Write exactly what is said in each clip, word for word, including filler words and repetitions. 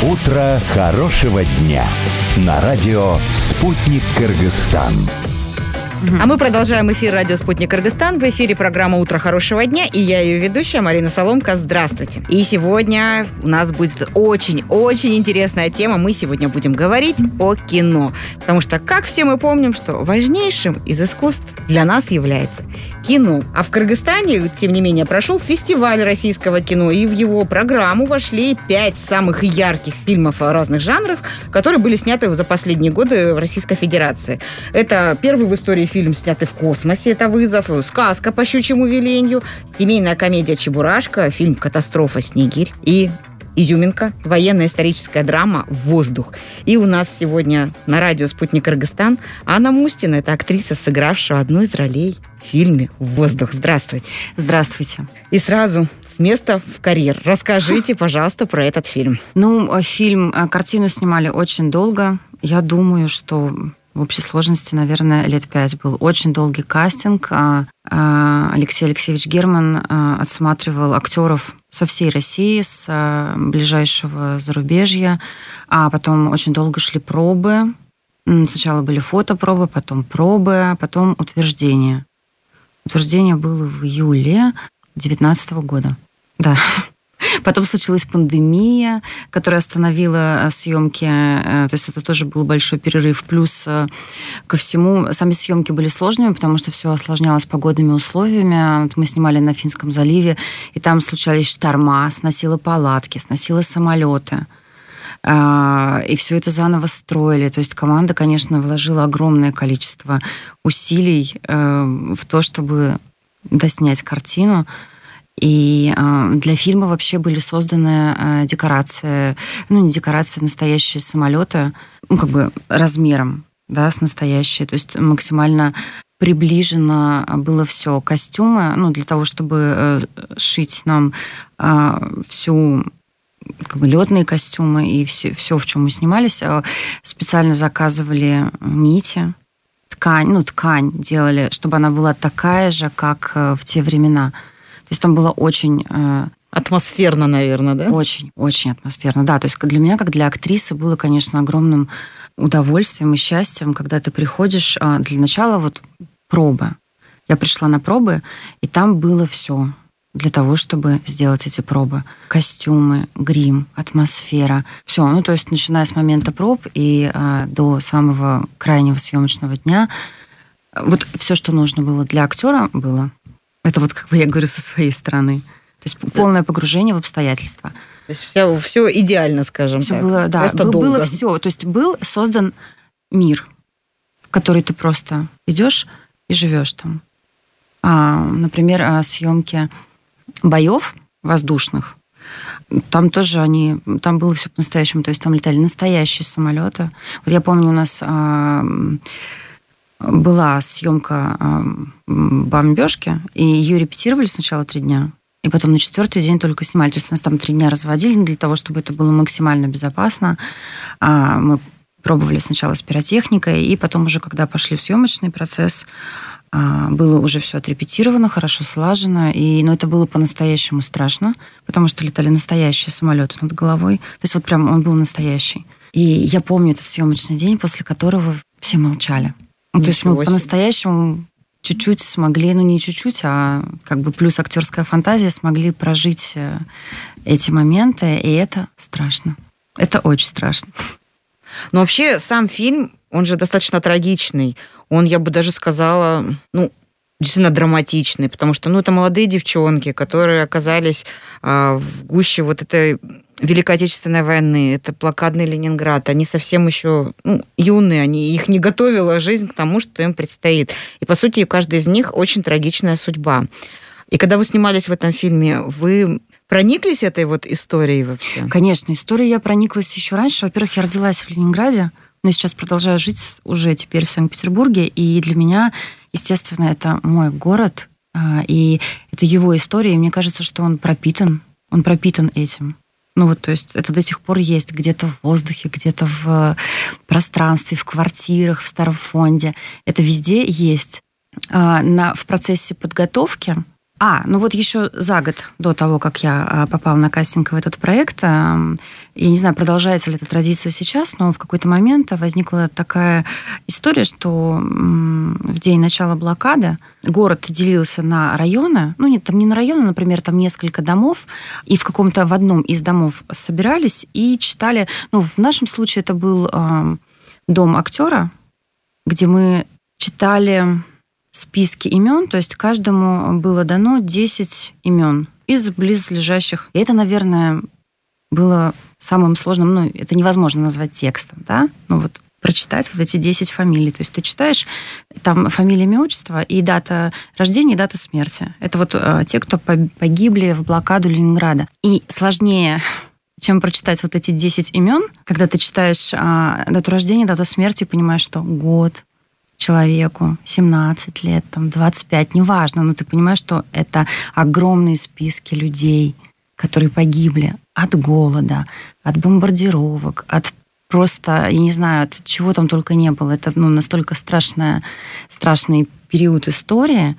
Утро хорошего дня на радио «Спутник Кыргызстан». А мы продолжаем эфир радио «Спутник Кыргызстан». В эфире программа «Утро хорошего дня», и я ее ведущая Марина Соломка. Здравствуйте. И сегодня у нас будет очень-очень интересная тема. Мы сегодня будем говорить о кино. Потому что, как все мы помним, что важнейшим из искусств для нас является кино. А в Кыргызстане, тем не менее, прошел фестиваль российского кино, и в его программу вошли пять самых ярких фильмов разных жанров, которые были сняты за последние годы в Российской Федерации. Это первый в истории фильм, снятый в космосе, это «Вызов», сказка по щучьему велению, семейная комедия «Чебурашка», фильм «Катастрофа. Снегирь» и изюминка, военная историческая драма «Воздух». И у нас сегодня на радио «Спутник Кыргызстан» Анна Мустина, это актриса, сыгравшая одну из ролей в фильме «Воздух». Здравствуйте. Здравствуйте. И сразу с места в карьер. Расскажите, пожалуйста, про этот фильм. Ну, фильм, картину снимали очень долго. Я думаю, что в общей сложности, наверное, лет пять был. Очень долгий кастинг. Алексей Алексеевич Герман отсматривал актеров со всей России, с ближайшего зарубежья. А потом очень долго шли пробы. Сначала были фотопробы, потом пробы, потом утверждение. Утверждение было в июле девятнадцатого года. Да. Потом случилась пандемия, которая остановила съемки. То есть это тоже был большой перерыв. Плюс ко всему, сами съемки были сложными, потому что все осложнялось погодными условиями. Вот мы снимали на Финском заливе, и там случались шторма, сносило палатки, сносило самолеты. И все это заново строили. То есть команда, конечно, вложила огромное количество усилий в то, чтобы доснять картину. И э, для фильма вообще были созданы э, декорации, ну, не декорации, настоящие самолеты, ну, как бы размером, да, с настоящие. То есть максимально приближено было все. Костюмы, ну, для того, чтобы э, шить нам э, всю, как бы, летные костюмы и все, все, в чем мы снимались, э, специально заказывали нити, ткань, ну, ткань делали, чтобы она была такая же, как э, в те времена. То есть там было очень... Э, атмосферно, наверное, да? Очень, очень атмосферно, да. То есть для меня, как для актрисы, было, конечно, огромным удовольствием и счастьем, когда ты приходишь... Э, для начала вот пробы. Я пришла на пробы, и там было все для того, чтобы сделать эти пробы. Костюмы, грим, атмосфера. Все. Ну, то есть начиная с момента проб и э, до самого крайнего съемочного дня, вот все, что нужно было для актера, было... Это вот, как бы я говорю, со своей стороны. То есть полное погружение в обстоятельства. То есть все, все идеально, скажем все так. Было, да, просто было, долго. было все. То есть был создан мир, в который ты просто идешь и живешь там. А, например, съемки боев воздушных. Там тоже они... Там было все по-настоящему. То есть там летали настоящие самолеты. Вот я помню, у нас... А, была съемка э, бомбежки, и ее репетировали сначала три дня, и потом на четвертый день только снимали. То есть нас там три дня разводили для того, чтобы это было максимально безопасно. А мы пробовали сначала с пиротехникой, и потом уже, когда пошли в съемочный процесс, э, было уже все отрепетировано, хорошо слажено, и, но это было по-настоящему страшно, потому что летали настоящие самолеты над головой. То есть вот прям он был настоящий. И я помню этот съемочный день, после которого все молчали. Ну, то есть мы по-настоящему чуть-чуть смогли, ну не чуть-чуть, а как бы плюс актерская фантазия, смогли прожить эти моменты, и это страшно. Это очень страшно. Но вообще сам фильм, он же достаточно трагичный. Он, я бы даже сказала, ну, действительно драматичный, потому что, ну, это молодые девчонки, которые оказались э, в гуще вот этой Великой Отечественной войны, это блокадный Ленинград, они совсем еще, ну, юные, они, их не готовила жизнь к тому, что им предстоит. И, по сути, у каждой из них очень трагичная судьба. И когда вы снимались в этом фильме, вы прониклись этой вот историей вообще? Конечно, историей я прониклась еще раньше. Во-первых, я родилась в Ленинграде, но сейчас продолжаю жить уже теперь в Санкт-Петербурге, и для меня, естественно, это мой город, и это его история, и мне кажется, что он пропитан, он пропитан этим. Ну вот, то есть это до сих пор есть где-то в воздухе, где-то в пространстве, в квартирах, в старом фонде. Это везде есть. А, на, в процессе подготовки А, ну вот еще за год до того, как я попала на кастинг в этот проект, я не знаю, продолжается ли эта традиция сейчас, но в какой-то момент возникла такая история, что в день начала блокады город делился на районы, ну нет, там не на районы, например, там несколько домов, и в каком-то в одном из домов собирались и читали, ну в нашем случае это был дом актера, где мы читали списки имен, то есть каждому было дано десять имен из близлежащих. И это, наверное, было самым сложным, ну, это невозможно назвать текстом, да, ну вот прочитать вот эти десять фамилий. То есть ты читаешь, там фамилия, имя, отчество и дата рождения, и дата смерти. Это вот э, те, кто погибли в блокаду Ленинграда. И сложнее, чем прочитать вот эти десять имен, когда ты читаешь э, дату рождения, дату смерти, и понимаешь, что год, человеку семнадцать лет, там, двадцать пять, неважно, но ты понимаешь, что это огромные списки людей, которые погибли от голода, от бомбардировок, от просто, я не знаю, от чего там только не было. Это ну, настолько страшная, страшный период истории.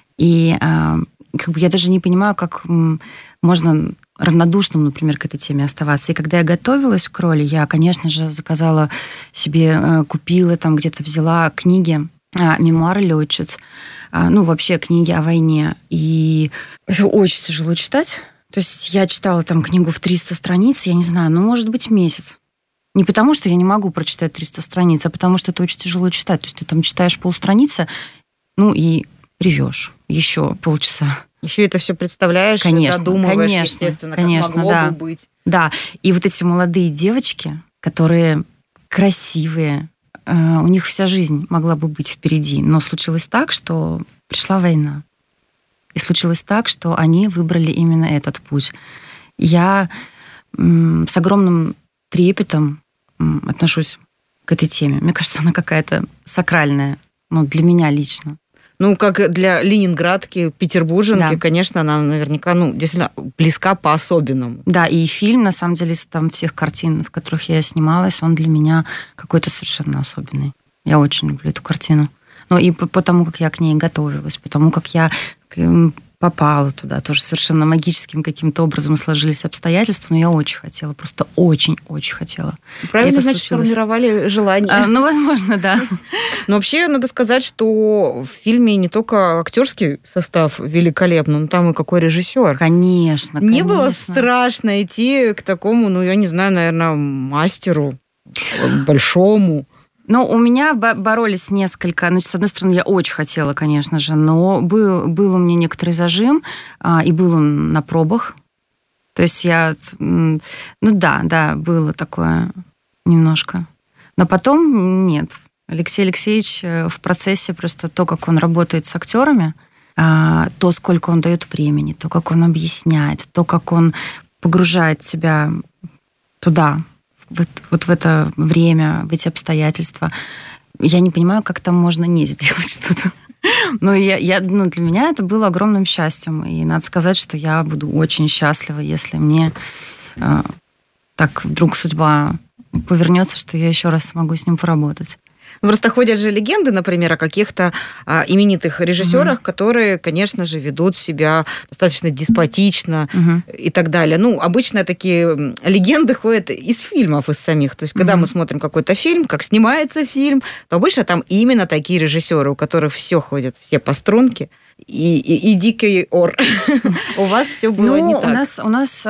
И э, как бы я даже не понимаю, как можно равнодушным, например, к этой теме оставаться. И когда я готовилась к роли, я, конечно же, заказала себе, купила, там где-то взяла книги, мемуары летчиц, ну, вообще книги о войне. И это очень тяжело читать. То есть я читала там книгу в триста страниц, я не знаю, ну, может быть, месяц. Не потому, что я не могу прочитать триста страниц, а потому, что это очень тяжело читать. То есть ты там читаешь полстраницы, ну, и ревешь еще полчаса. Еще это все представляешь, конечно, додумываешь, конечно, естественно, конечно, как могло да. бы быть. Да, и вот эти молодые девочки, которые красивые, э, у них вся жизнь могла бы быть впереди, но случилось так, что пришла война. И случилось так, что они выбрали именно этот путь. Я м, с огромным трепетом м, отношусь к этой теме. Мне кажется, она какая-то сакральная, ну, для меня лично. Ну, как для ленинградки, петербурженки, да. Конечно, она наверняка, ну, действительно близка по-особенному. Да, и фильм, на самом деле, из там всех картин, в которых я снималась, он для меня какой-то совершенно особенный. Я очень люблю эту картину. Ну, и потому, как я к ней готовилась, потому как я попала туда, тоже совершенно магическим каким-то образом сложились обстоятельства, но я очень хотела, просто очень-очень хотела. Правильно, значит, сформировали желание. А, ну, возможно, да. Но вообще, надо сказать, что в фильме не только актерский состав великолепный, но там и какой режиссер. Конечно, Не конечно. было страшно идти к такому, ну, я не знаю, наверное, мастеру большому. Ну, у меня боролись несколько... Значит, с одной стороны, я очень хотела, конечно же, но был, был у меня некоторый зажим, и был он на пробах. То есть я... Ну да, да, было такое немножко. Но потом нет. Алексей Алексеевич в процессе просто то, как он работает с актерами, то, сколько он дает времени, то, как он объясняет, то, как он погружает тебя туда, Вот, вот в это время, в эти обстоятельства. Я не понимаю, как там можно не сделать что-то. Но я, я, ну, для меня это было огромным счастьем. И надо сказать, что я буду очень счастлива, если мне э, так вдруг судьба повернется, что я еще раз смогу с ним поработать. Просто ходят же легенды, например, о каких-то а, именитых режиссерах, mm-hmm. которые, конечно же, ведут себя достаточно деспотично mm-hmm. и так далее. Ну, обычно такие легенды ходят из фильмов, из самих. То есть, когда mm-hmm. мы смотрим какой-то фильм, как снимается фильм, то обычно там именно такие режиссеры, у которых все ходят, все по струнке, и, и, и дикий ор. У вас все было не так. У нас...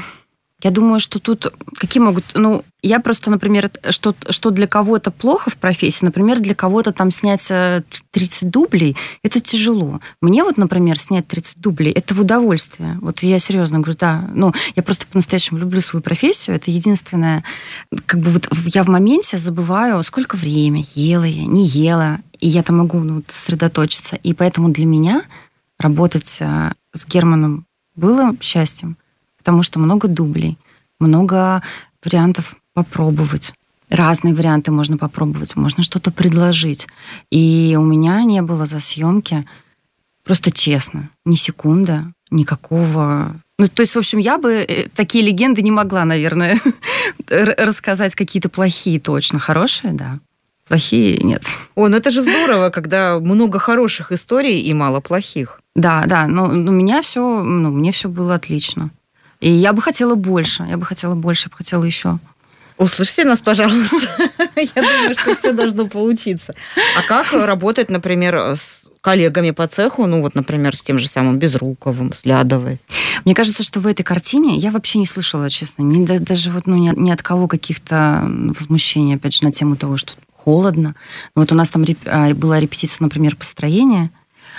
Я думаю, что тут какие могут... Ну, я просто, например, что, что для кого-то плохо в профессии, например, для кого-то там снять тридцать дублей, это тяжело. Мне вот, например, снять тридцать дублей, это в удовольствие. Вот я серьезно говорю, да. Ну, я просто по-настоящему люблю свою профессию. Это единственное... Как бы вот я в моменте забываю, сколько времени, ела я, не ела. И я там могу ну, сосредоточиться. И поэтому для меня работать с Германом было счастьем. Потому что много дублей, много вариантов попробовать. Разные варианты можно попробовать, можно что-то предложить. И у меня не было за съемки, просто честно, ни секунды, никакого... Ну, то есть, в общем, я бы такие легенды не могла, наверное, рассказать какие-то плохие точно. Хорошие, да. Плохие нет. О, ну это же здорово, когда много хороших историй и мало плохих. Да, да, но у меня все, ну, мне все было отлично. И я бы хотела больше, я бы хотела больше, я бы хотела еще. Услышьте нас, пожалуйста. Я думаю, что все должно получиться. А как работать, например, с коллегами по цеху, ну вот, например, с тем же самым Безруковым, с Лядовой? Мне кажется, что в этой картине я вообще не слышала, честно, ни, даже вот, ну, ни, ни от кого каких-то возмущений, опять же, на тему того, что холодно. Вот у нас там реп... была репетиция, например, построения,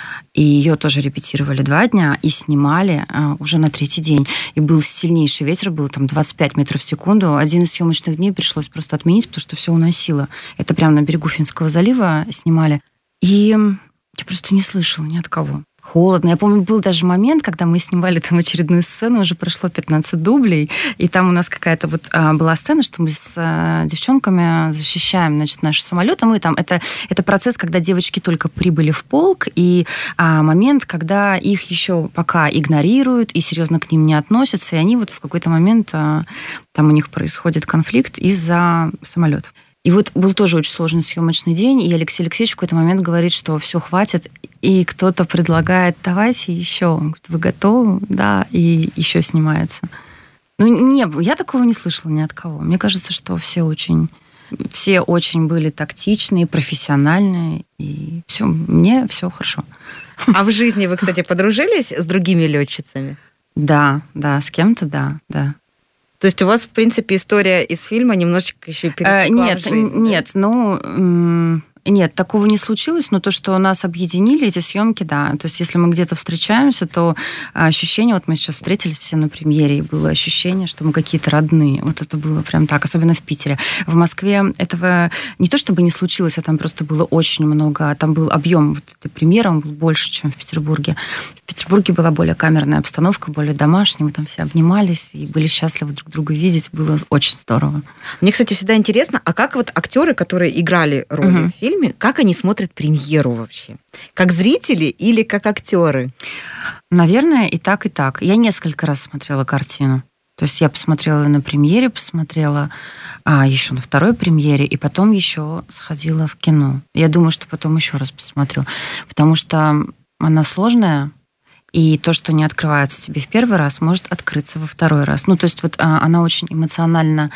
и ее тоже репетировали два дня и снимали а, уже на третий день. И был сильнейший ветер, было там двадцать пять метров в секунду. Один из съемочных дней пришлось просто отменить, потому что все уносило. Это прямо на берегу Финского залива снимали. И я просто не слышала ни от кого. Холодно. Я помню, был даже момент, когда мы снимали там очередную сцену, уже прошло пятнадцать дублей, и там у нас какая-то вот а, была сцена, что мы с а, девчонками защищаем, значит, наши самолеты. Мы там, это, это процесс, когда девочки только прибыли в полк, и а, момент, когда их еще пока игнорируют и серьезно к ним не относятся, и они вот в какой-то момент, а, там у них происходит конфликт из-за самолетов. И вот был тоже очень сложный съемочный день, и Алексей Алексеевич в какой-то момент говорит, что все, хватит, и кто-то предлагает, давайте еще. Он говорит, вы готовы? Да, и еще снимается. Ну, не было, я такого не слышала ни от кого. Мне кажется, что все очень, все очень были тактичные, профессиональные, и все, мне все хорошо. А в жизни вы, кстати, подружились с другими летчицами? Да, да, с кем-то, да, да. То есть у вас, в принципе, история из фильма немножечко еще перетекла а, нет, в жизнь? Нет, да? ну... Нет, такого не случилось, но то, что нас объединили, эти съемки, да. То есть если мы где-то встречаемся, то ощущение, вот мы сейчас встретились все на премьере, и было ощущение, что мы какие-то родные. Вот это было прям так, особенно в Питере. В Москве этого не то чтобы не случилось, а там просто было очень много, там был объем вот этой премьеры, он был больше, чем в Петербурге. В Петербурге была более камерная обстановка, более домашняя, мы там все обнимались и были счастливы друг друга видеть, было очень здорово. Мне, кстати, всегда интересно, а как вот актеры, которые играли роли угу. в фильме, как они смотрят премьеру вообще? Как зрители или как актеры? Наверное, и так, и так. Я несколько раз смотрела картину. То есть я посмотрела на премьере, посмотрела а, еще на второй премьере, и потом еще сходила в кино. Я думаю, что потом еще раз посмотрю. Потому что она сложная, и то, что не открывается тебе в первый раз, может открыться во второй раз. Ну, то есть вот а, она очень эмоционально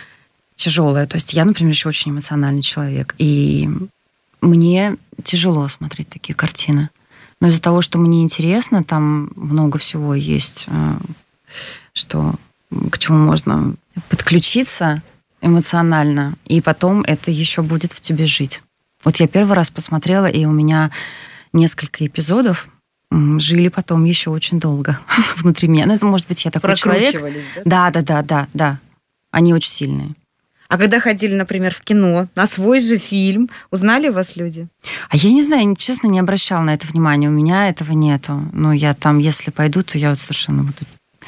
тяжелая. То есть я, например, еще очень эмоциональный человек. И мне тяжело смотреть такие картины. Но из-за того, что мне интересно, там много всего есть, что, к чему можно подключиться эмоционально, и потом это еще будет в тебе жить. Вот я первый раз посмотрела, и у меня несколько эпизодов жили потом еще очень долго внутри меня. Ну, это, может быть, я такой человек. Да, да, да, да, да. Они очень сильные. А когда ходили, например, в кино, на свой же фильм, узнали вас люди? А я не знаю, я, честно, не обращала на это внимания. У меня этого нету. Но я там, если пойду, то я вот совершенно буду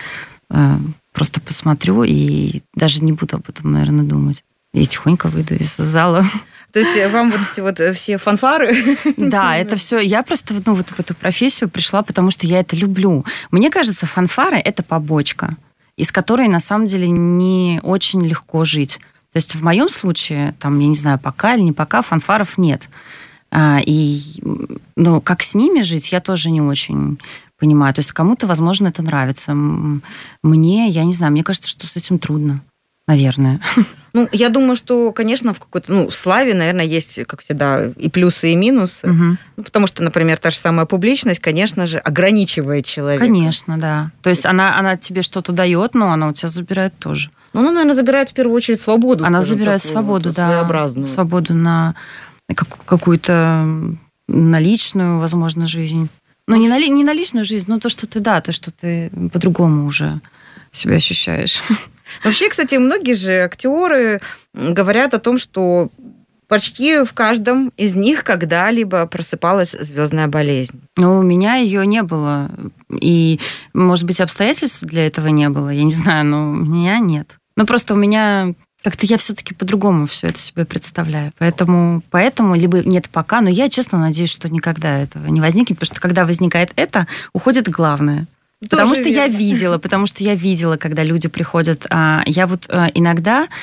э, просто посмотрю и даже не буду об этом, наверное, думать. И тихонько выйду из зала. То есть вам вот эти вот все фанфары? Да, это все. Я просто ну, вот в эту профессию пришла, потому что я это люблю. Мне кажется, фанфары — это побочка, из которой, на самом деле, не очень легко жить. То есть в моем случае, там, я не знаю, пока или не пока, фанфаров нет. А, и, ну, как с ними жить, я тоже не очень понимаю. То есть кому-то, возможно, это нравится. Мне, я не знаю, мне кажется, что с этим трудно, наверное. Ну, я думаю, что, конечно, в какой-то, ну, славе, наверное, есть, как всегда, и плюсы, и минусы. Угу. Ну, потому что, например, та же самая публичность, конечно же, ограничивает человека. Конечно, да. То есть она, она тебе что-то дает, но она у тебя забирает тоже. Ну, она, наверное, забирает в первую очередь свободу. Она забирает такую, свободу, вот, да. Своеобразную. Свободу на какую-то на личную, возможно, жизнь. Ну, не на, не на личную жизнь, но то, что ты, да, то, что ты по-другому уже себя ощущаешь. Вообще, кстати, многие же актеры говорят о том, что почти в каждом из них когда-либо просыпалась звездная болезнь. Ну, у меня ее не было. И, может быть, обстоятельств для этого не было, я не знаю, но у меня нет. Ну, просто у меня как-то я все-таки по-другому все это себе представляю. Поэтому, поэтому либо нет пока, но я, честно, надеюсь, что никогда этого не возникнет, потому что когда возникает это, уходит главное. Тоже потому что верно. я видела, потому что я видела, когда люди приходят. Я вот иногда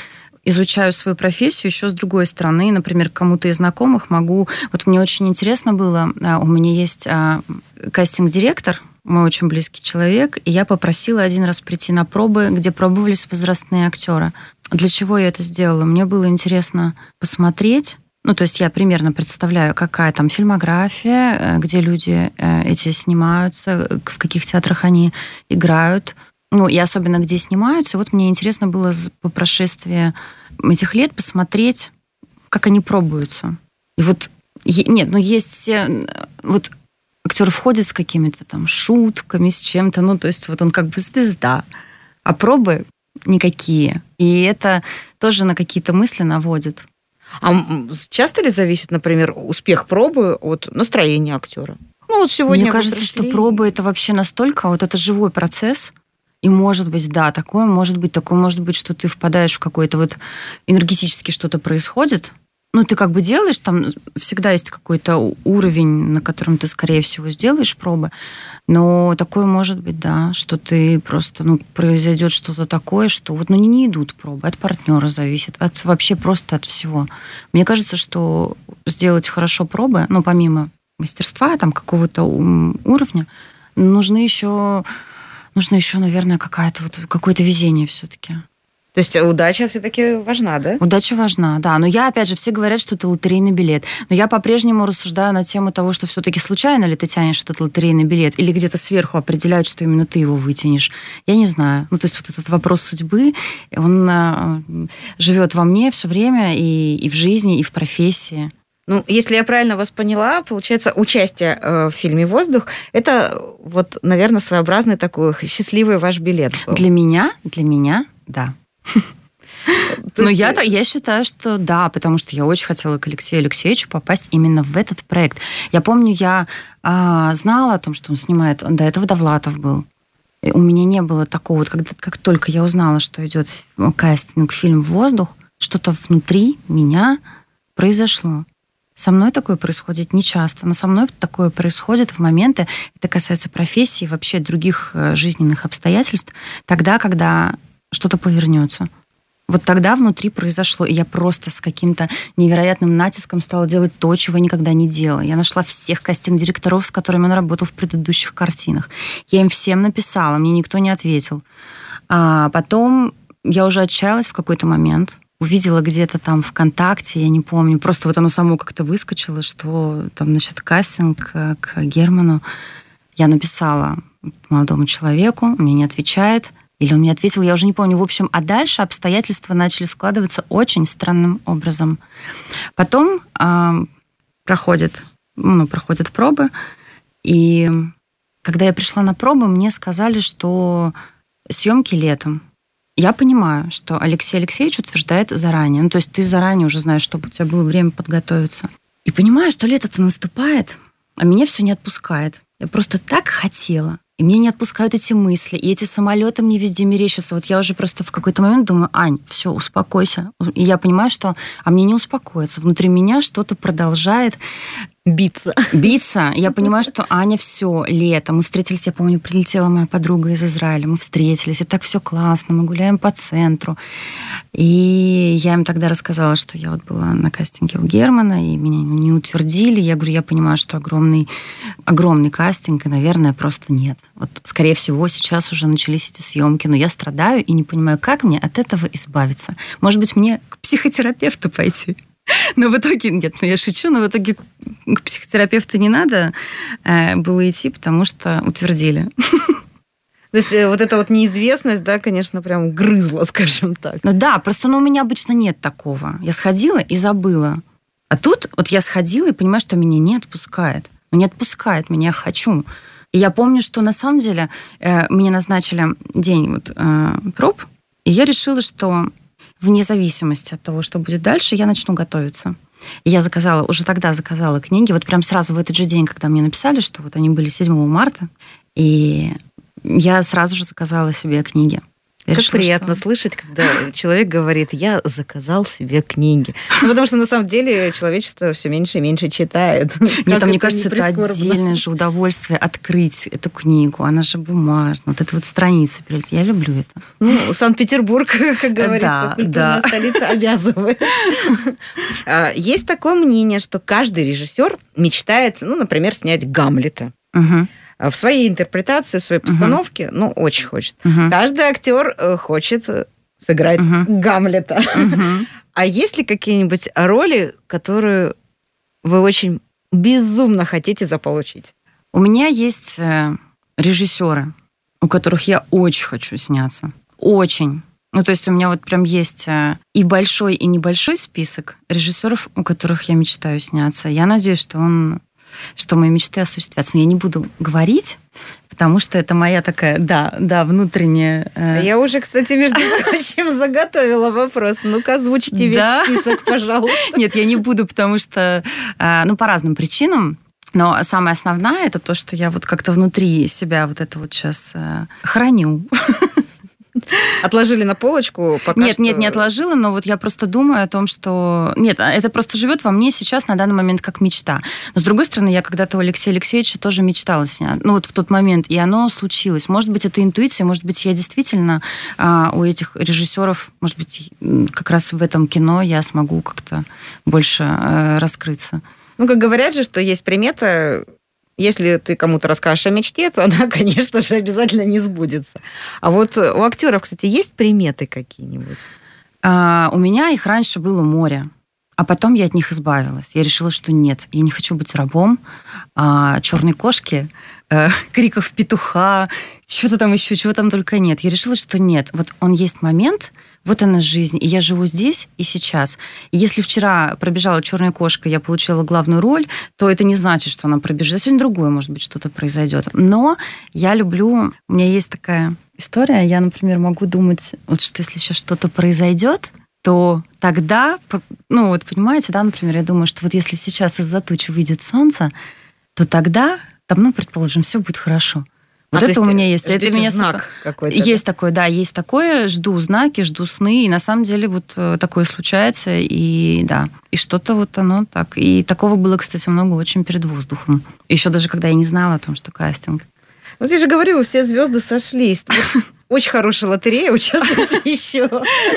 изучаю свою профессию еще с другой стороны. Например, кому-то из знакомых могу... Вот мне очень интересно было, у меня есть кастинг-директор, мой очень близкий человек, и я попросила один раз прийти на пробы, где пробовались возрастные актеры. Для чего я это сделала? Мне было интересно посмотреть. Ну, то есть я примерно представляю, какая там фильмография, где люди эти снимаются, в каких театрах они играют. Ну, и особенно, где снимаются. Вот мне интересно было по прошествии этих лет посмотреть, как они пробуются. И вот, нет, ну, есть вот актер входит с какими-то там шутками, с чем-то, ну, то есть вот он как бы звезда, а пробы никакие. И это тоже на какие-то мысли наводит. А часто ли зависит, например, успех пробы от настроения актера? Ну, вот сегодня Мне кажется, пришли... что пробы это вообще настолько, вот это живой процесс, и может быть, да, такое может быть, такое может быть, что ты впадаешь в какой-то вот энергетически что-то происходит. Ну, ты как бы делаешь, там всегда есть какой-то уровень, на котором ты, скорее всего, сделаешь пробы, но такое может быть, да, что ты просто, ну, произойдет что-то такое, что вот, ну, не, не идут пробы, от партнера зависит, от вообще просто от всего. Мне кажется, что сделать хорошо пробы, ну, помимо мастерства, там, какого-то уровня, нужны еще, нужно еще, наверное, какая-то вот, какое-то везение все-таки. То есть удача все-таки важна, да? Удача важна, да. Но я, опять же, все говорят, что это лотерейный билет. Но я по-прежнему рассуждаю на тему того, что все-таки случайно ли ты тянешь этот лотерейный билет, или где-то сверху определяют, что именно ты его вытянешь. Я не знаю. Ну, то есть вот этот вопрос судьбы, он а, живет во мне все время и, и в жизни, и в профессии. Ну, если я правильно вас поняла, получается, участие в фильме «Воздух» — это вот, наверное, своеобразный такой счастливый ваш билет был. Для меня, для меня, да. Но я, я считаю, что да, потому что я очень хотела к Алексею Алексеевичу попасть именно в этот проект. Я помню, я а, знала о том, что он снимает, он до этого Довлатов был. И у меня не было такого, вот, когда, как только я узнала, что идет кастинг фильм «Воздух», что-то внутри меня произошло. Со мной такое происходит нечасто, но со мной такое происходит в моменты, это касается профессии, вообще других жизненных обстоятельств, тогда, когда что-то повернется. Вот тогда внутри произошло, и я просто с каким-то невероятным натиском стала делать то, чего никогда не делала. Я нашла всех кастинг-директоров, с которыми он работал в предыдущих картинах. Я им всем написала, мне никто не ответил. А потом я уже отчаялась в какой-то момент, увидела где-то там ВКонтакте, я не помню, просто вот оно само как-то выскочило, что там, значит, кастинг к Герману. Я написала молодому человеку, он мне не отвечает. Или он мне ответил, я уже не помню. В общем, а дальше обстоятельства начали складываться очень странным образом. Потом э, проходят, ну, проходят пробы, и когда я пришла на пробы, мне сказали, что съемки летом. Я понимаю, что Алексей Алексеевич утверждает заранее. Ну, то есть ты заранее уже знаешь, чтобы у тебя было время подготовиться. И понимаю, что лето-то наступает, а меня все не отпускает. Я просто так хотела. И меня не отпускают эти мысли, и эти самолеты мне везде мерещатся. Вот я уже просто в какой-то момент думаю, Ань, все, успокойся. И я понимаю, что а мне не успокоиться. Внутри меня что-то продолжает биться. Биться. Я понимаю, что Аня, все, лето. Мы встретились, я помню, прилетела моя подруга из Израиля, мы встретились, и так все классно, мы гуляем по центру. И я им тогда рассказала, что я вот была на кастинге у Германа, и меня не утвердили. Я говорю, я понимаю, что огромный, огромный кастинг, и, наверное, просто нет. Вот, скорее всего, сейчас уже начались эти съемки, но я страдаю и не понимаю, как мне от этого избавиться. Может быть, мне к психотерапевту пойти? Но в итоге, нет, ну я шучу, но в итоге к психотерапевту не надо э, было идти, потому что утвердили. То есть вот эта вот неизвестность, да, конечно, прям грызла, скажем так. Ну да, просто ну, у меня обычно нет такого. Я сходила и забыла. А тут вот я сходила и понимаю, что меня не отпускает. Ну не отпускает меня, я хочу. И я помню, что на самом деле э, мне назначили день вот, э, проб, и я решила, что вне зависимости от того, что будет дальше, я начну готовиться. И я заказала, уже тогда заказала книги, вот прям сразу в этот же день, когда мне написали, что вот они были седьмого марта, и я сразу же заказала себе книги. Я как решила, приятно что... слышать, когда человек говорит, я заказал себе книги. Ну, потому что, на самом деле, человечество все меньше и меньше читает. Нет, а мне кажется, это отдельное же удовольствие открыть эту книгу. Она же бумажная. Вот эта вот страница. Я люблю это. Ну, Санкт-Петербург, как говорится, да, культурная да. столица обязывает. Есть такое мнение, что каждый режиссер мечтает, ну, например, снять Гамлета. Угу. В своей интерпретации, в своей постановке, uh-huh. ну, очень хочет. Uh-huh. Каждый актер хочет сыграть uh-huh. Гамлета. Uh-huh. А есть ли какие-нибудь роли, которые вы очень безумно хотите заполучить? У меня есть режиссеры, у которых я очень хочу сняться. Очень. Ну, то есть у меня вот прям есть и большой, и небольшой список режиссеров, у которых я мечтаю сняться. Я надеюсь, что он... что мои мечты осуществятся. Но я не буду говорить, потому что это моя такая, да, да, внутренняя... Э... Я уже, кстати, между прочим, заготовила вопрос. Ну-ка, озвучьте весь да? список, пожалуйста. Нет, я не буду, потому что, э, ну, по разным причинам. Но самое основное, это то, что я вот как-то внутри себя вот это вот сейчас э, храню. Отложили на полочку? Пока нет, что... нет, не отложила, но вот я просто думаю о том, что... Нет, это просто живет во мне сейчас на данный момент как мечта. Но, с другой стороны, я когда-то у Алексея Алексеевича тоже мечтала снять. Ну, вот в тот момент, и оно случилось. Может быть, это интуиция, может быть, я действительно а, у этих режиссеров, может быть, как раз в этом кино я смогу как-то больше а, раскрыться. Ну, как говорят же, что есть примета... Если ты кому-то расскажешь о мечте, то она, конечно же, обязательно не сбудется. А вот у актеров, кстати, есть приметы какие-нибудь? А, у меня их раньше было море, а потом я от них избавилась. Я решила, что нет, я не хочу быть рабом а, черной кошки, а, криков петуха, чего-то там еще, чего там только нет. Я решила, что нет. Вот он есть момент, вот она жизнь, и я живу здесь и сейчас. И если вчера пробежала черная кошка, я получила главную роль, то это не значит, что она пробежит. А сегодня другое, может быть, что-то произойдет. Но я люблю... У меня есть такая история. Я, например, могу думать, вот что если сейчас что-то произойдет, то тогда... Ну, вот понимаете, да, например, я думаю, что вот если сейчас из-за тучи выйдет солнце, то тогда, там, ну, предположим, все будет хорошо. Вот а, это у меня есть. Это меня знак какой-то. Есть да? такое, да, есть такое. Жду знаки, жду сны. И на самом деле вот такое случается. И да, и что-то вот оно так. И такого было, кстати, много очень перед воздухом. Еще даже когда я не знала о том, что кастинг. Вот я же говорю, все звезды сошлись. Очень хорошая лотерея, участвуйте еще.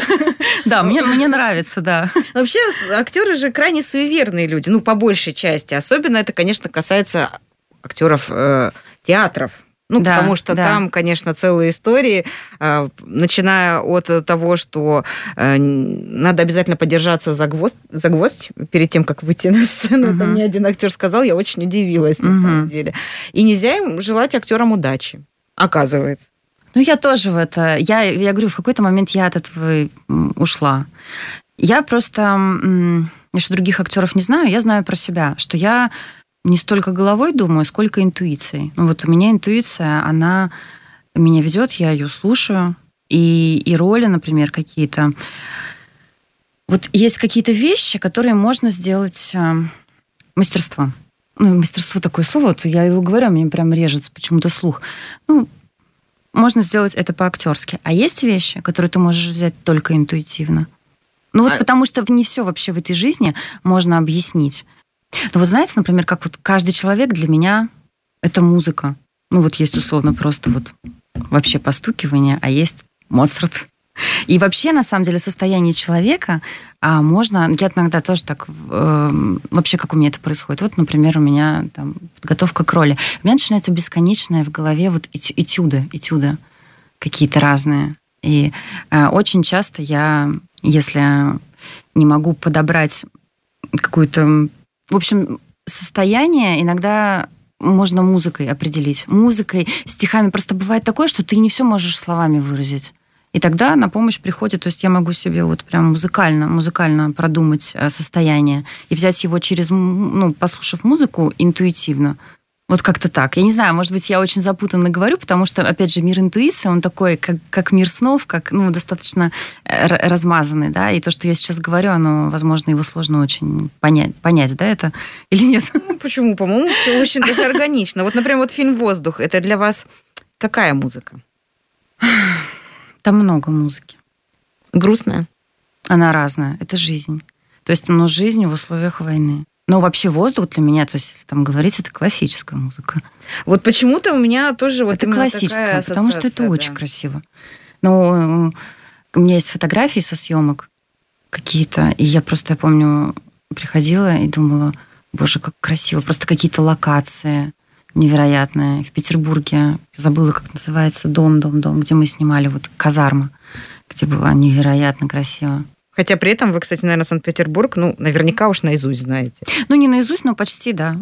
Да, мне, мне нравится, да. Вообще, актеры же крайне суеверные люди, ну, по большей части. Особенно это, конечно, касается актеров э, театров. Ну, да, потому что да. там, конечно, целые истории, э, начиная от того, что э, надо обязательно подержаться за гвоздь, за гвоздь перед тем, как выйти на сцену. Uh-huh. Это мне один актер сказал, я очень удивилась, на uh-huh. самом деле. И нельзя им желать актерам удачи, оказывается. Ну, я тоже в это... Я, я говорю, в какой-то момент я от этого ушла. Я просто... Я что других актеров не знаю, я знаю про себя, что я... не столько головой думаю, сколько интуицией. Ну, вот у меня интуиция, она меня ведет, я ее слушаю. И, и роли, например, какие-то... Вот есть какие-то вещи, которые можно сделать э, мастерством. Ну, мастерство такое слово, вот я его говорю, мне прям режет почему-то слух. Ну, можно сделать это по-актерски. А есть вещи, которые ты можешь взять только интуитивно. Ну, вот а... потому что не все вообще в этой жизни можно объяснить. Ну вот знаете, например, как вот каждый человек для меня это музыка. Ну вот есть условно просто вот вообще постукивание, а есть Моцарт. И вообще, на самом деле, состояние человека а, можно... Я иногда тоже так... Э, вообще, как у меня это происходит. Вот, например, у меня там подготовка к роли. У меня начинается бесконечное в голове вот этюды, этюды какие-то разные. И э, очень часто я, если не могу подобрать какую-то... В общем, состояние иногда можно музыкой определить. Музыкой, стихами. Просто бывает такое, что ты не все можешь словами выразить. И тогда на помощь приходит, то есть я могу себе вот прям музыкально, музыкально продумать состояние и взять его через, ну, послушав музыку, интуитивно. Вот как-то так. Я не знаю, может быть, я очень запутанно говорю, потому что, опять же, мир интуиции, он такой, как, как мир снов, как, ну, достаточно размазанный, да, и то, что я сейчас говорю, оно, возможно, его сложно очень понять, понять, да, это или нет? Ну, почему? По-моему, все очень даже органично. Вот, например, вот фильм «Воздух», это для вас какая музыка? Там много музыки. Грустная? Она разная. Это жизнь. То есть, ну, жизнь в условиях войны. Но вообще воздух для меня, то есть, если там говорить, это классическая музыка. Вот почему-то у меня тоже вот это именно классическая, такая потому что это да. очень красиво. Но у меня есть фотографии со съемок какие-то, и я просто, я помню, приходила и думала, боже, как красиво. Просто какие-то локации невероятные. В Петербурге, забыла, как называется, дом, дом, дом, где мы снимали, вот казарма, где было невероятно красиво. Хотя при этом вы, кстати, наверное, Санкт-Петербург, ну, наверняка уж наизусть знаете. Ну, не наизусть, но почти, да.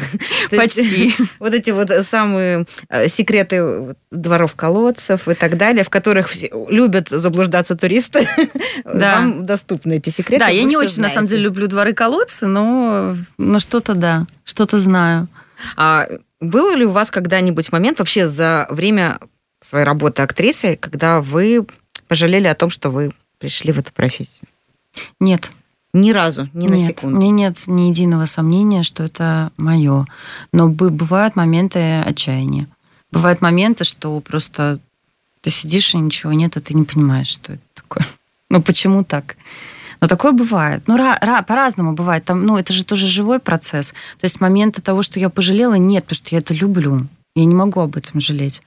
Почти. Вот эти вот самые секреты дворов-колодцев и так далее, в которых любят заблуждаться туристы, вам доступны эти секреты. Да, я не очень, на самом деле, люблю дворы-колодцы, но что-то, да, что-то знаю. А был ли у вас когда-нибудь момент вообще за время своей работы актрисой, когда вы пожалели о том, что вы пришли в эту профессию? Нет. Ни разу, ни нет, на секунду? У меня нет ни единого сомнения, что это мое. Но бывают моменты отчаяния. Бывают моменты, что просто ты сидишь, и ничего нет, а ты не понимаешь, что это такое. Ну, почему так? Но такое бывает. Ну, ра- ра- по-разному бывает. Там, ну, это же тоже живой процесс. То есть моменты того, что я пожалела, нет, потому что я это люблю. Я не могу об этом жалеть.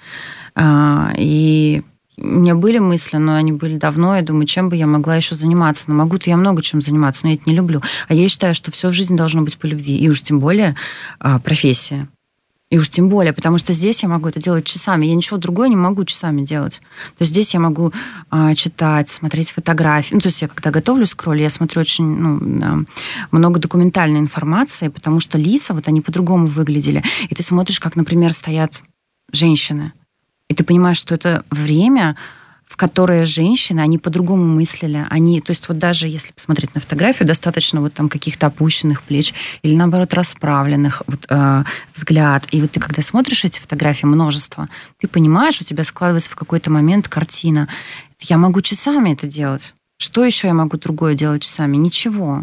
А, и... У меня были мысли, но они были давно. Я думаю, чем бы я могла еще заниматься. Но могу-то я много чем заниматься, но я это не люблю. А я считаю, что все в жизни должно быть по любви. И уж тем более а, профессия. И уж тем более, потому что здесь я могу это делать часами. Я ничего другое не могу часами делать. То есть здесь я могу а, читать, смотреть фотографии. Ну, то есть я когда готовлюсь к роли, я смотрю очень ну, много документальной информации, потому что лица, вот они по-другому выглядели. И ты смотришь, как, например, стоят женщины. И ты понимаешь, что это время, в которое женщины, они по-другому мыслили. Они, то есть вот даже если посмотреть на фотографию, достаточно вот там каких-то опущенных плеч или, наоборот, расправленных вот, э, взгляд. И вот ты, когда смотришь эти фотографии, множество, ты понимаешь, у тебя складывается в какой-то момент картина. Я могу часами это делать. Что еще я могу другое делать часами? Ничего.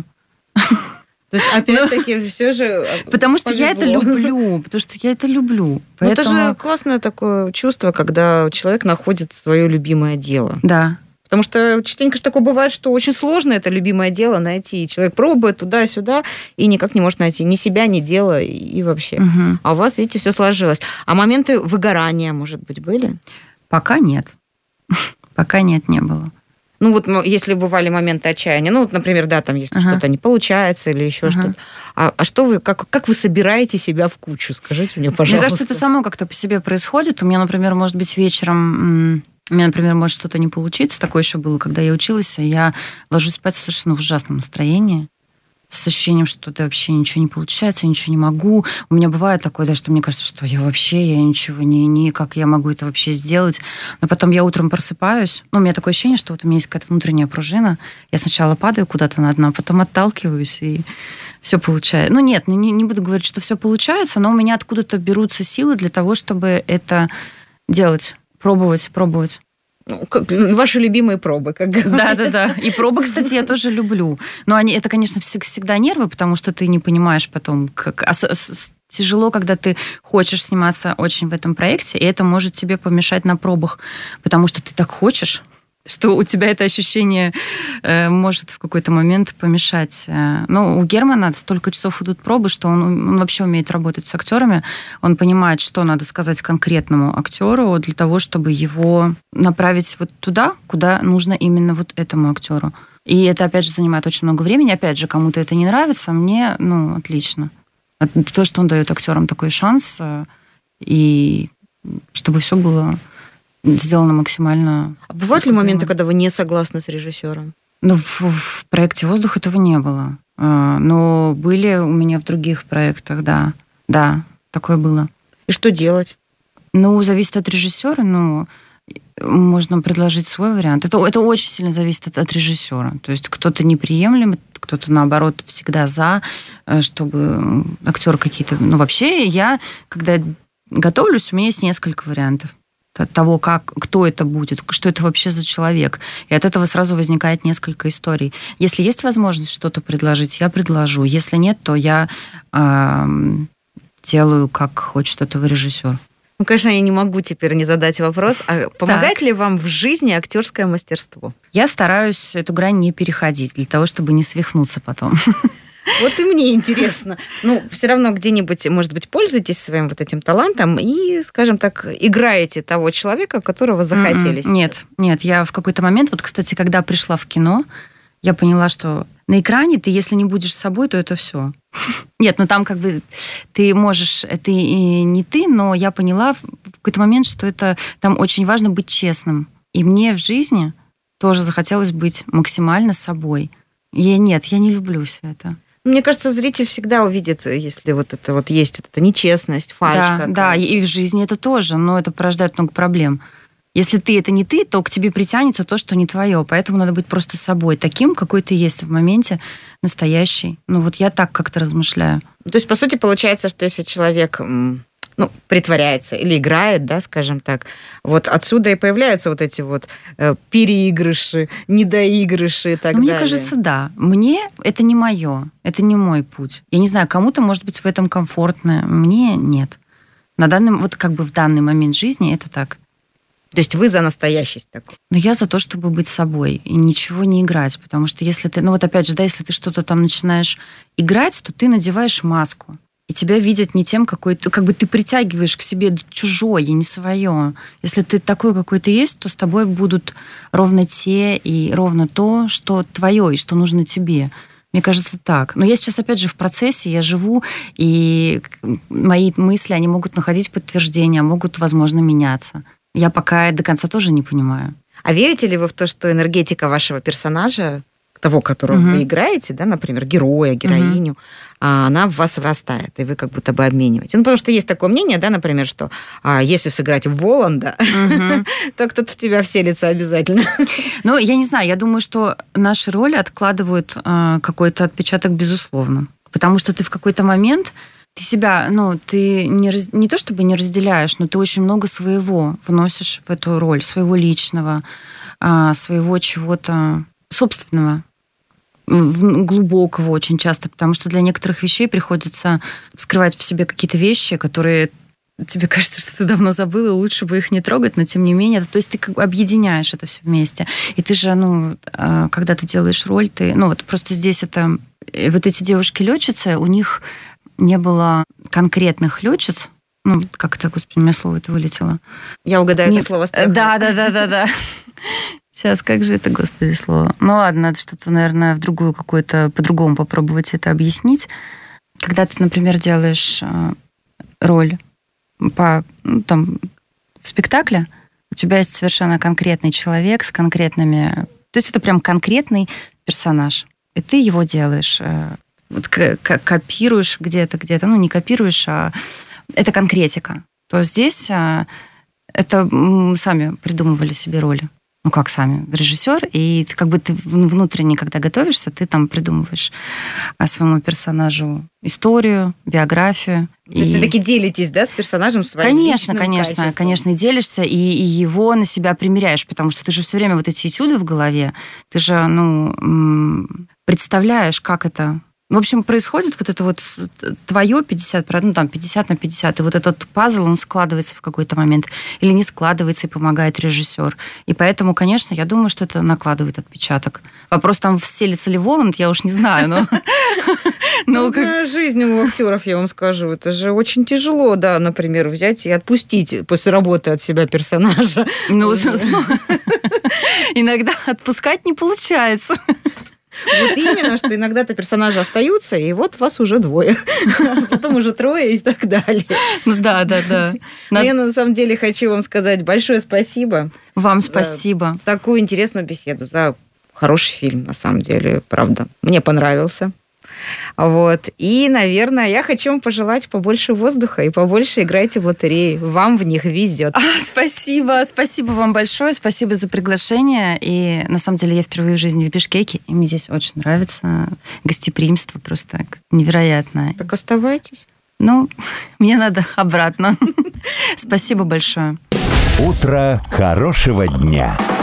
То есть, опять-таки, ну, все же Потому что повезло. я это люблю. Потому что я это люблю. Поэтому... Это же классное такое чувство, когда человек находит свое любимое дело. Да. Потому что частенько же такое бывает, что очень сложно это любимое дело найти. И человек пробует туда-сюда и никак не может найти ни себя, ни дело и вообще. Угу. А у вас, видите, все сложилось. А моменты выгорания, может быть, были? Пока нет. Пока нет, не было. Ну, вот если бывали моменты отчаяния, ну, вот, например, да, там если ага. что-то не получается или еще ага. что-то. А, а что вы, как, как вы собираете себя в кучу? Скажите мне, пожалуйста. Мне кажется, это само как-то по себе происходит. У меня, например, может быть, вечером... У меня, например, может что-то не получиться. Такое еще было, когда я училась, я ложусь спать в совершенно ужасном настроении. С ощущением, что ты вообще ничего не получается, я ничего не могу. У меня бывает такое, да, что мне кажется, что я вообще, я ничего не, не, как я могу это вообще сделать. Но потом я утром просыпаюсь, ну, у меня такое ощущение, что вот у меня есть какая-то внутренняя пружина. Я сначала падаю куда-то на дно, а потом отталкиваюсь, и все получается. Ну, нет, не, не буду говорить, что все получается, но у меня откуда-то берутся силы для того, чтобы это делать, пробовать, пробовать. Как, ваши любимые пробы, как говорится. Да-да-да. И пробы, кстати, я тоже люблю. Но они, это, конечно, всегда нервы, потому что ты не понимаешь потом, как... Тяжело, когда ты хочешь сниматься очень в этом проекте, и это может тебе помешать на пробах, потому что ты так хочешь, что у тебя это ощущение э, может в какой-то момент помешать. Ну, у Германа столько часов идут пробы, что он, он вообще умеет работать с актерами. Он понимает, что надо сказать конкретному актеру для того, чтобы его направить вот туда, куда нужно именно вот этому актеру. И это, опять же, занимает очень много времени. Опять же, кому-то это не нравится, мне, ну, отлично. То, что он дает актерам такой шанс, и чтобы все было... сделано максимально... А бывают ли моменты, когда вы не согласны с режиссером? Ну, в, в проекте «Воздух» этого не было. Но были у меня в других проектах, да. Да, такое было. И что делать? Ну, зависит от режиссера, ну, можно предложить свой вариант. Это, это очень сильно зависит от, от режиссера. То есть кто-то неприемлем, кто-то, наоборот, всегда за, чтобы актеры какие-то... Ну, вообще, я, когда готовлюсь, у меня есть несколько вариантов от того, как, кто это будет, что это вообще за человек. И от этого сразу возникает несколько историй. Если есть возможность что-то предложить, я предложу. Если нет, то я э, делаю, как хочет этого режиссер. Ну, конечно, я не могу теперь не задать вопрос, а помогает Так. ли вам в жизни актерское мастерство? Я стараюсь эту грань не переходить, для того, чтобы не свихнуться потом. Вот и мне интересно. Ну, все равно где-нибудь, может быть, пользуетесь своим вот этим талантом и, скажем так, играете того человека, которого захотели. Mm-mm. Нет, нет, я в какой-то момент, вот, кстати, когда пришла в кино, я поняла, что на экране ты, если не будешь собой, то это все. Нет, ну там как бы ты можешь, это и не ты, но я поняла в какой-то момент, что это там очень важно быть честным. И мне в жизни тоже захотелось быть максимально собой. И нет, я не люблю все это. Мне кажется, зритель всегда увидит, если вот это вот есть вот эта нечестность, фальшь. Да, какая-то. да, и в жизни это тоже, но это порождает много проблем. Если ты это не ты, то к тебе притянется то, что не твое. Поэтому надо быть просто собой, таким, какой ты есть в моменте, настоящий. Ну вот я так как-то размышляю. То есть, по сути, получается, что если человек ну, притворяется или играет, да, скажем так, вот отсюда и появляются вот эти вот э, переигрыши, недоигрыши и так Но далее. Мне кажется, да. Мне это не мое, это не мой путь. Я не знаю, кому-то, может быть, в этом комфортно, мне нет. На данный, вот как бы в данный момент жизни это так. То есть вы за настоящесть такой? Но я за то, чтобы быть собой и ничего не играть. Потому что если ты... Ну вот опять же, да, если ты что-то там начинаешь играть, то ты надеваешь маску. И тебя видят не тем, какой ты... Как бы ты притягиваешь к себе чужое, не свое. Если ты такой, какой ты есть, то с тобой будут ровно те и ровно то, что твое и что нужно тебе. Мне кажется, так. Но я сейчас, опять же, в процессе, я живу, и мои мысли, они могут находить подтверждение, могут, возможно, меняться. Я пока до конца тоже не понимаю. А верите ли вы в то, что энергетика вашего персонажа, того, которого угу. вы играете, да, например, героя, героиню, угу. она в вас врастает, и вы как будто бы обмениваете? Ну, потому что есть такое мнение, да, например, что а, если сыграть Воланда, угу. то кто-то в тебя вселится обязательно. Ну, я не знаю, я думаю, что наши роли откладывают а, какой-то отпечаток, безусловно. Потому что ты в какой-то момент... Ты себя, ну, ты не, раз, не то чтобы не разделяешь, но ты очень много своего вносишь в эту роль, своего личного, своего чего-то собственного, глубокого очень часто, потому что для некоторых вещей приходится скрывать в себе какие-то вещи, которые тебе кажется, что ты давно забыла, лучше бы их не трогать, но тем не менее, то есть ты как бы объединяешь это все вместе. И ты же, ну, когда ты делаешь роль, ты, ну, вот просто здесь это, вот эти девушки-летчицы, у них не было конкретных летчиц. Ну, как это, господи, у меня слово это вылетело. Я угадаю это слово страха. Да, да, да, да, да. Сейчас, как же это, господи, слово? Ну ладно, надо что-то, наверное, в другую какую-то, по-другому попробовать это объяснить. Когда ты, например, делаешь роль по, ну, там, в спектакле, у тебя есть совершенно конкретный человек с конкретными... То есть это прям конкретный персонаж. И ты его делаешь... Вот копируешь где-то, где-то, ну, не копируешь, а это конкретика. То здесь это мы сами придумывали себе роли. Ну, как сами, режиссер, и ты, как бы ты внутренне, когда готовишься, ты там придумываешь своему персонажу историю, биографию. То есть и... все-таки делитесь, да, с персонажем своим Конечно, личным конечно, качеством. конечно, и делишься, и, и его на себя примеряешь, потому что ты же все время вот эти этюды в голове, ты же, ну, представляешь, как это... В общем, происходит вот это вот твое пятьдесят, ну, там, пятьдесят на пятьдесят, и вот этот пазл, он складывается в какой-то момент или не складывается, и помогает режиссер. И поэтому, конечно, я думаю, что это накладывает отпечаток. Вопрос, там, вселится ли Воланд, я уж не знаю, но... Ну, жизнь у актеров, я вам скажу, это же очень тяжело, да, например, взять и отпустить после работы от себя персонажа. Ну, иногда отпускать не получается. Вот именно, что иногда-то персонажи остаются, и вот вас уже двое, потом уже трое и так далее. Ну да, да, да. Но я на самом деле хочу вам сказать большое спасибо. Вам спасибо. Такую интересную беседу, за хороший фильм, на самом деле, правда. Мне понравился. Вот. И, наверное, я хочу вам пожелать побольше воздуха и побольше играйте в лотереи. Вам в них везет. А, спасибо. Спасибо вам большое. Спасибо за приглашение. И, на самом деле, я впервые в жизни в Бишкеке. И мне здесь очень нравится. Гостеприимство просто невероятное. Так оставайтесь. Ну, мне надо обратно. Спасибо большое. Утро хорошего дня.